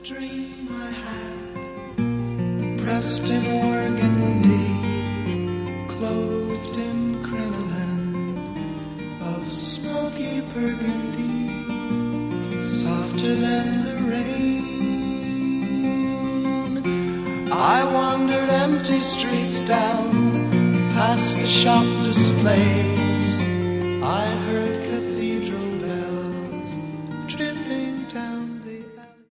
dream I had, pressed in organdy, clothed in crinoline of smoky burgundy, softer than the rain. I wandered empty streets down, past the shop displays. I heard